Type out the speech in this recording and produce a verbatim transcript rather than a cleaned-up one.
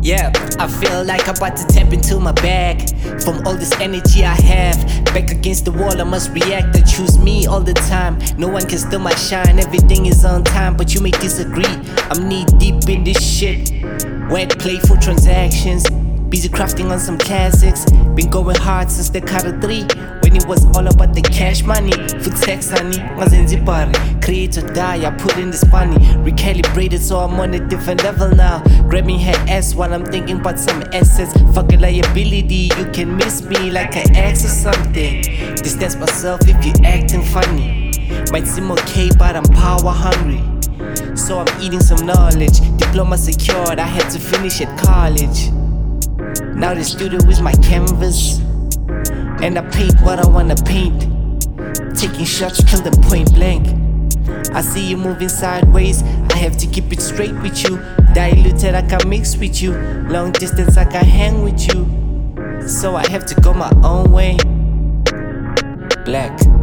Yeah, I feel like I'm about to tap into my bag from all this energy I have. Back against the wall, I must react. They choose me all the time. No one can steal my shine, everything is on time. But you may disagree, I'm knee deep in this shit. Wet playful transactions, busy crafting on some classics. Been going hard since the cut of three, when it was all about the cash money. Food tax honey, Mazenzibari, create or die, I put in this funny. Recalibrated so I'm on a different level now. Grabbing her ass while I'm thinking about some assets. Fucking liability, you can miss me like an ex or something. Distance myself if you acting funny. Might seem okay but I'm power hungry, so I'm eating some knowledge. Diploma secured, I had to finish at college. Now the studio is my canvas, and I paint what I wanna paint. Taking shots, kill them point blank. I see you moving sideways, I have to keep it straight with you. Diluted, I can mix with you. Long distance, I can hang with you. So I have to go my own way. Black.